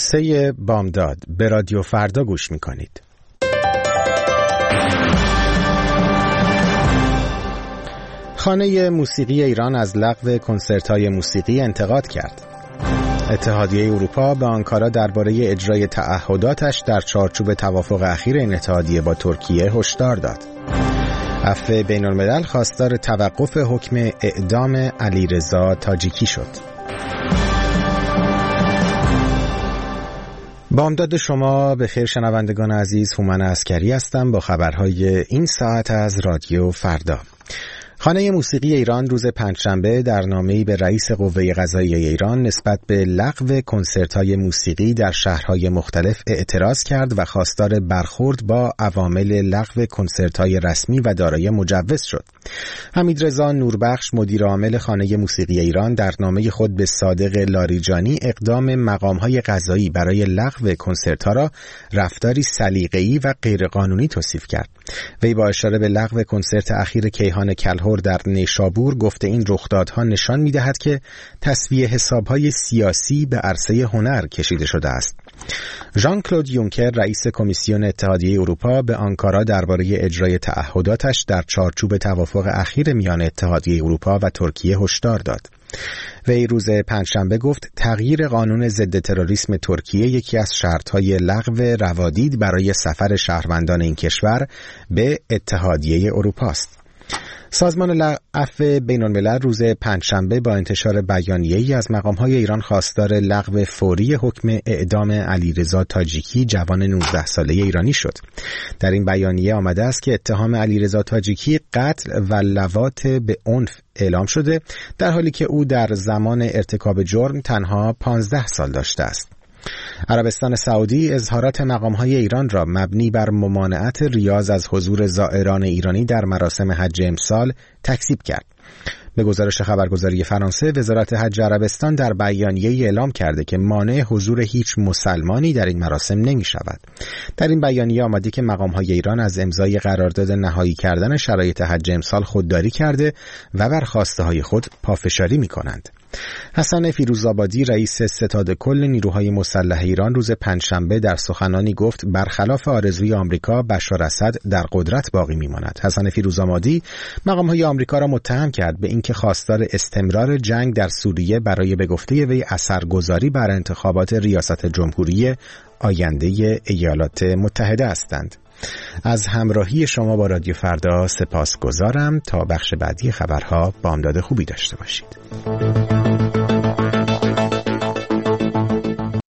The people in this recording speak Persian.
قصه بامداد. به رادیو فردا گوش میکنید. خانه موسیقی ایران از لغو کنسرت‌های موسیقی انتقاد کرد. اتحادیه اروپا به آنکارا درباره اجرای تعهداتش در چارچوب توافق اخیر این اتحادیه با ترکیه هشدار داد. عفو بین‌الملل خواستار توقف حکم اعدام علیرضا تاجیکی شد. بامداد شما به خیر شنوندگان عزیز، هومن عسکری هستم با خبرهای این ساعت از رادیو فردا. خانه موسیقی ایران روز پنجشنبه در نامه‌ای به رئیس قوه قضاییه ایران نسبت به لغو کنسرت‌های موسیقی در شهرهای مختلف اعتراض کرد و خواستار برخورد با عوامل لغو کنسرت‌های رسمی و دارای مجوز شد. حمیدرضا نوربخش مدیر عامل خانه موسیقی ایران در نامه خود به صادق لاریجانی اقدام مقام‌های قضایی برای لغو کنسرت‌ها را رفتاری سلیقه‌ای و غیرقانونی توصیف کرد. وی با اشاره به لغو کنسرت اخیر کیهان کلهر در نیشابور گفته این رخدادها نشان می‌دهد که تسویه حساب‌های سیاسی به عرصه هنر کشیده شده است. ژان کلود یونکر رئیس کمیسیون اتحادیه اروپا به آنکارا درباره اجرای تعهداتش در چارچوب توافق اخیر میان اتحادیه اروپا و ترکیه هشدار داد. وی روز پنجشنبه گفت تغییر قانون ضد تروریسم ترکیه یکی از شرط‌های لغو روادید برای سفر شهروندان این کشور به اتحادیه اروپا است. سازمان عفو بین‌الملل روز پنجشنبه با انتشار بیانیه‌ای از مقام‌های ایران خواستار لغو فوری حکم اعدام علیرضا تاجیکی جوان 19 ساله ایرانی شد. در این بیانیه آمده است که اتهام علیرضا تاجیکی قتل و لواط به عنف اعلام شده، در حالی که او در زمان ارتکاب جرم تنها 15 سال داشته است. عربستان سعودی اظهارات مقام‌های ایران را مبنی بر ممانعت ریاض از حضور زائران ایرانی در مراسم حج امسال تکذیب کرد. به گزارش خبرگزاری فرانسه، وزارت حج عربستان در بیانیه‌ای اعلام کرده که مانع حضور هیچ مسلمانی در این مراسم نمی‌شود. در این بیانیه آمده که مقام‌های ایران از امضای قرارداد نهایی کردن شرایط حج امسال خودداری کرده و بر خواسته‌های خود پافشاری می‌کنند. حسن فیروزآبادی رئیس ستاد کل نیروهای مسلح ایران روز پنجشنبه در سخنانی گفت برخلاف آرزوی آمریکا بشار اسد در قدرت باقی میماند. حسن فیروزآبادی مقام‌های آمریکا را متهم کرد به اینکه خواستار استمرار جنگ در سوریه برای به گفته وی اثرگذاری بر انتخابات ریاست جمهوری آینده ایالات متحده هستند. از همراهی شما با رادیو فردا سپاسگزارم. تا بخش بعدی خبرها بامداد خوبی داشته باشید.